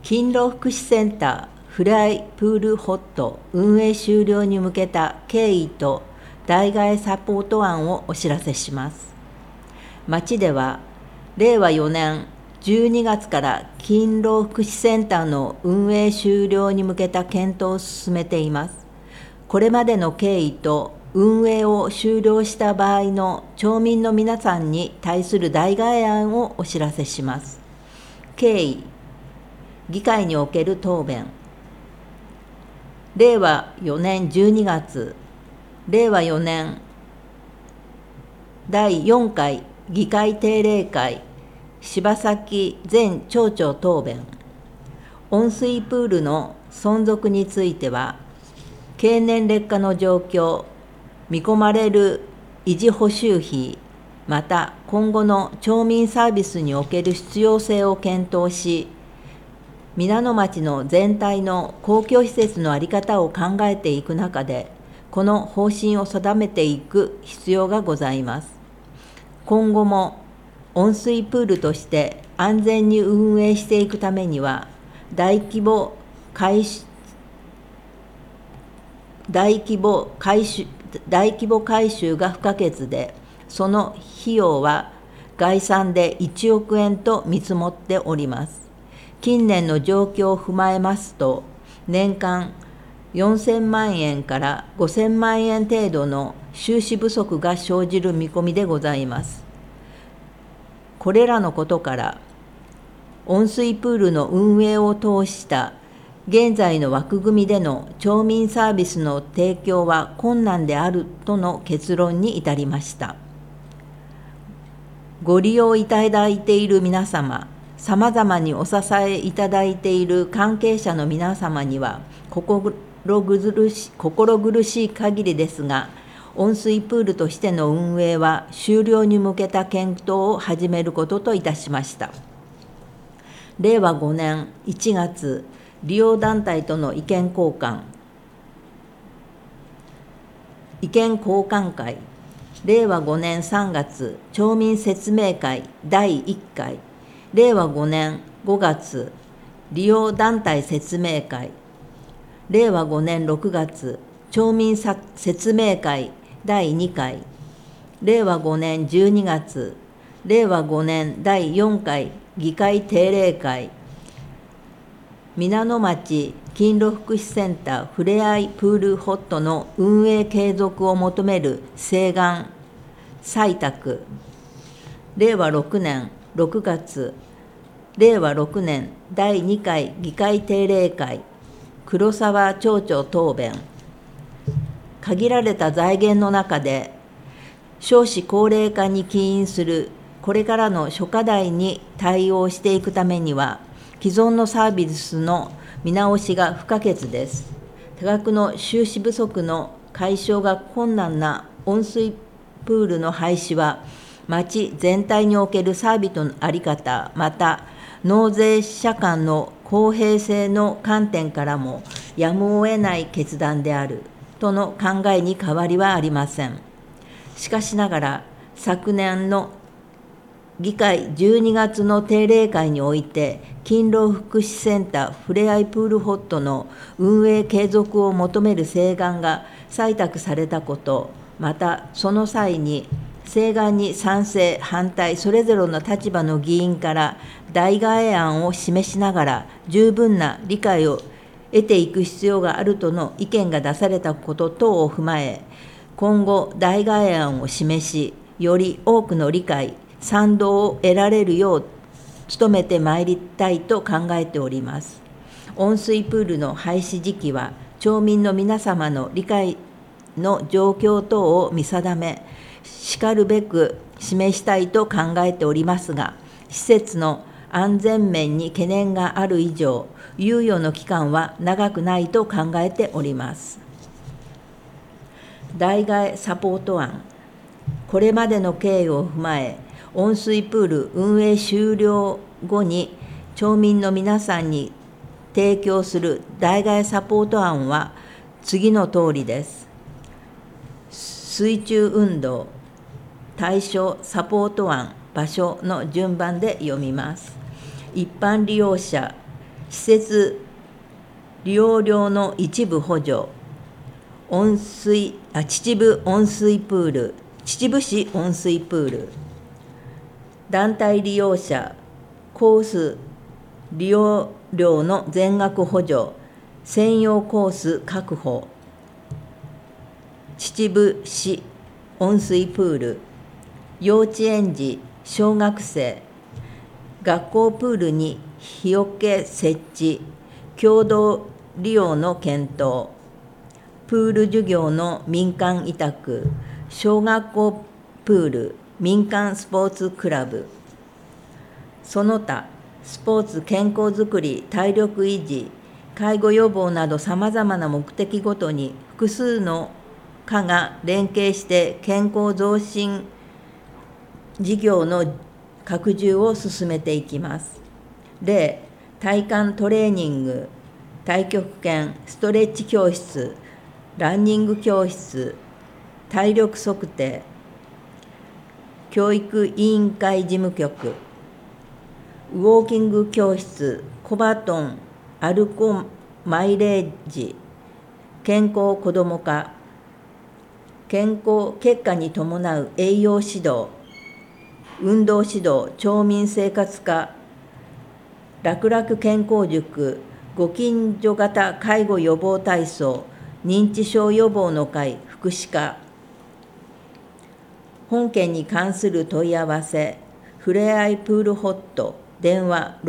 勤労福祉センターフライプールホット運営終了に向けた経緯と代替えサポート案をお知らせします。町では令和4年12月から勤労福祉センターの運営終了に向けた検討を進めています。これまでの経緯と運営を終了した場合の町民の皆さんに対する代替え案をお知らせします。経緯、議会における答弁。令和4年12月、令和4年第4回議会定例会、柴崎前町長答弁。温水プールの存続については、経年劣化の状況、見込まれる維持補修費、また今後の町民サービスにおける必要性を検討し、皆野町の全体の公共施設の在り方を考えていく中で、この方針を定めていく必要がございます。今後も温水プールとして安全に運営していくためには、大規模改修が不可欠で、その費用は概算で1億円と見積もっております。近年の状況を踏まえますと、年間4000万円から5000万円程度の収支不足が生じる見込みでございます。これらのことから、温水プールの運営を通した現在の枠組みでの町民サービスの提供は困難であるとの結論に至りました。ご利用いただいている皆様、さまざまにお支えいただいている関係者の皆様には心苦しい限りですが、温水プールとしての運営は終了に向けた検討を始めることといたしました。令和5年1月、利用団体との意見交換会、令和5年3月、町民説明会第1回、令和5年5月、利用団体説明会、令和5年6月、町民説明会第2回、令和5年12月、令和5年第4回議会定例会、皆野町勤労福祉センターふれあいプールホットの運営継続を求める請願採択、令和6年6月、令和6年第2回議会定例会、黒沢町長答弁。限られた財源の中で、少子高齢化に起因するこれからの諸課題に対応していくためには、既存のサービスの見直しが不可欠です。多額の収支不足の解消が困難な温水プールの廃止は、町全体におけるサービスの在り方、また納税者間の公平性の観点からもやむを得ない決断であるとの考えに変わりはありません。しかしながら、昨年の議会12月の定例会において、勤労福祉センターふれあいプールホットの運営継続を求める請願が採択されたこと、またその際に請願に賛成、反対、それぞれの立場の議員から代替え案を示しながら、十分な理解を得ていく必要があるとの意見が出されたこと等を踏まえ、今後、代替え案を示し、より多くの理解、賛同を得られるよう努めてまいりたいと考えております。温水プールの廃止時期は、町民の皆様の理解の状況等を見定め、しかるべく示したいと考えておりますが、施設の安全面に懸念がある以上、猶予の期間は長くないと考えております。代替えサポート案、これまでの経緯を踏まえ、温水プール運営終了後に町民の皆さんに提供する代替えサポート案は次の通りです。水中運動、対象サポート案、場所の順番で読みます。一般利用者、 施設利用料の一部補助、秩父温水プール、秩父市温水プール、団体利用者コース利用料の全額補助、専用コース確保、秩父市温水プール、幼稚園児、小学生、学校プールに日よけ設置、共同利用の検討、プール授業の民間委託、小学校プール、民間スポーツクラブ、その他、スポーツ健康づくり、体力維持、介護予防などさまざまな目的ごとに複数の課が連携して健康増進事業の拡充を進めていきます。例、体幹トレーニング、太極拳、ストレッチ教室、ランニング教室、体力測定、教育委員会事務局、ウォーキング教室、コバトン、アルコマイレージ、健康子ども課、健康結果に伴う栄養指導、運動指導、町民生活課、楽々健康塾、ご近所型介護予防体操、認知症予防の会、福祉課。本件に関する問い合わせ、ふれあいプールホット、電話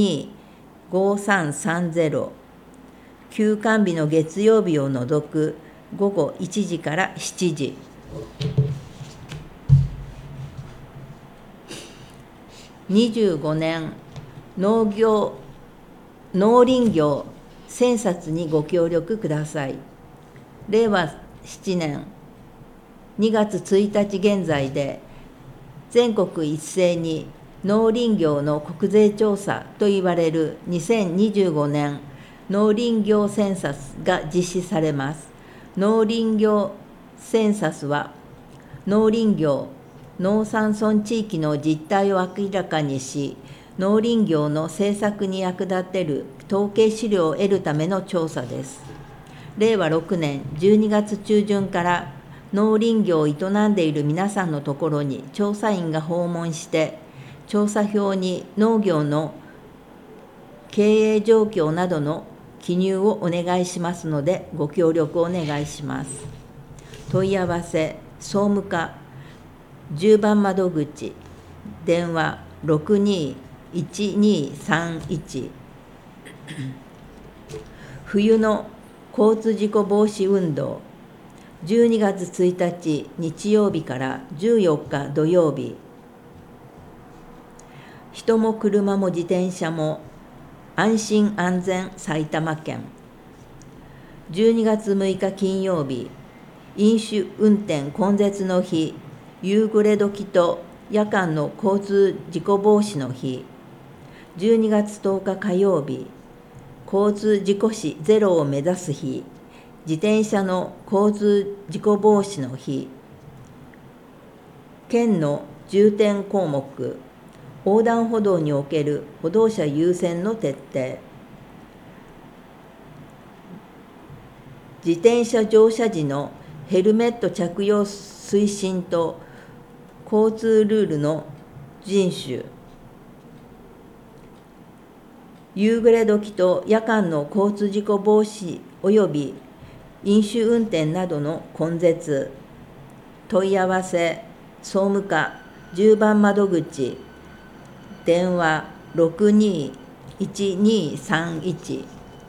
625330、休館日の月曜日を除く午後1時から7時。25年農林業選札にご協力ください。令和7年2月1日現在で、全国一斉に農林業の国税調査といわれる2025年農林業センサスが実施されます。農林業センサスは、農林業・農山村地域の実態を明らかにし、農林業の政策に役立てる統計資料を得るための調査です。令和6年12月中旬から農林業を営んでいる皆さんのところに調査員が訪問して、調査票に農業の経営状況などの記入をお願いしますので、ご協力をお願いします。問い合わせ、総務課10番窓口、電話621231。冬の交通事故防止運動、12月1日日曜日から14日土曜日。人も車も自転車も安心安全埼玉県。12月6日金曜日、飲酒運転根絶の日、夕暮れ時と夜間の交通事故防止の日。12月10日火曜日、交通事故死ゼロを目指す日、自転車の交通事故防止の日。県の重点項目、横断歩道における歩道者優先の徹底。自転車乗車時のヘルメット着用推進と交通ルールの遵守。夕暮れ時と夜間の交通事故防止及び飲酒運転などの根絶。問い合わせ、総務課10番窓口、電話621231。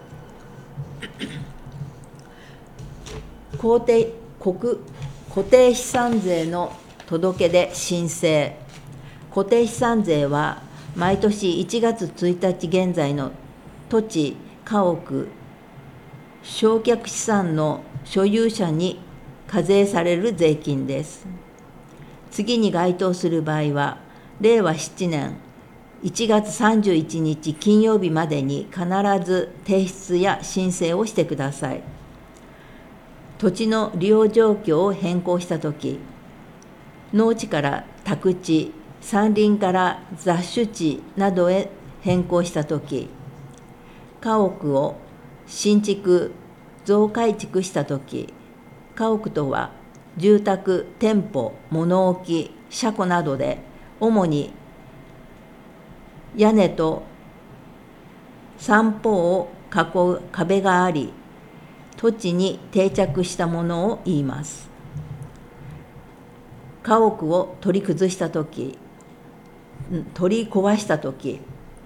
固定資産税の届け出申請。固定資産税は毎年1月1日現在の土地、家屋、償却資産の所有者に課税される税金です。次に該当する場合は、令和7年1月31日金曜日までに必ず提出や申請をしてください。土地の利用状況を変更したとき、農地から宅地、山林から雑種地などへ変更したとき、 家屋を新築・増改築したとき、家屋とは住宅、店舗、物置、車庫などで主に屋根と三方を囲う壁があり、土地に定着したものを言います。家屋を取り崩したとき、取り壊したとき、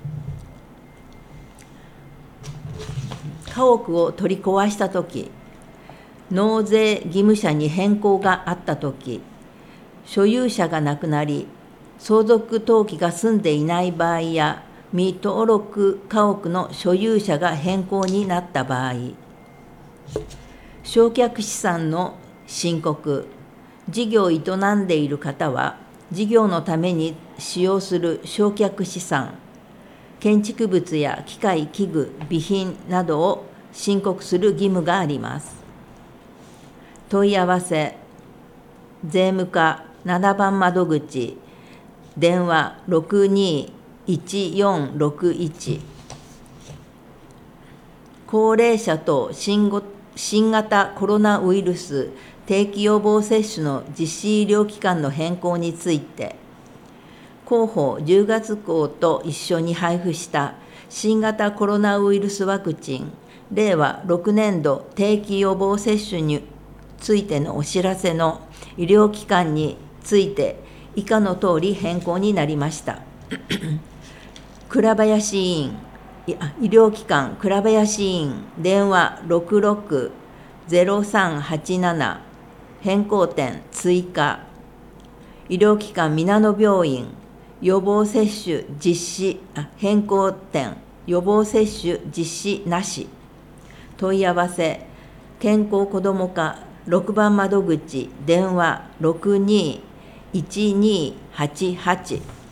家屋を取り壊したとき、納税義務者に変更があったとき、所有者が亡くなり、相続登記が済んでいない場合や、未登録家屋の所有者が変更になった場合、償却資産の申告、事業を営んでいる方は、事業のために使用する償却資産、建築物や機械、器具、備品などを申告する義務があります。問い合わせ、税務課7番窓口、電話621461、高齢者等新型コロナウイルス定期予防接種の実施医療機関の変更について、広報10月号と一緒に配布した新型コロナウイルスワクチン令和6年度定期予防接種についてのお知らせの医療機関について以下の通り変更になりました。倉林医院、医療機関倉林医院、電話660387、変更点追加。医療機関みなの病院、予防接種実施、変更点予防接種実施なし。問い合わせ、健康子ども課6番窓口、電話621288。